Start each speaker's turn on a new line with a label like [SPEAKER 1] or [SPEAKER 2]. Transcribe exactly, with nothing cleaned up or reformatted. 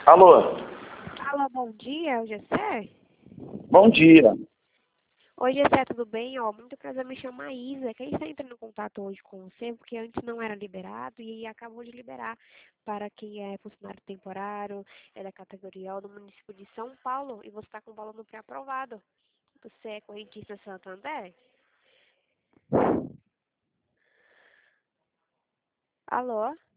[SPEAKER 1] Alô,
[SPEAKER 2] Alô, bom dia, é o Gessé?
[SPEAKER 1] bom dia.
[SPEAKER 2] Oi, Gessé, tudo bem? Ó, muito prazer, me chama Isa. Quem está entrando em contato hoje com você, porque antes não era liberado e acabou de liberar para quem é funcionário temporário, é da categoria O do município de São Paulo, e você está com o valor no pré-aprovado. Você é correntista Santander? Alô?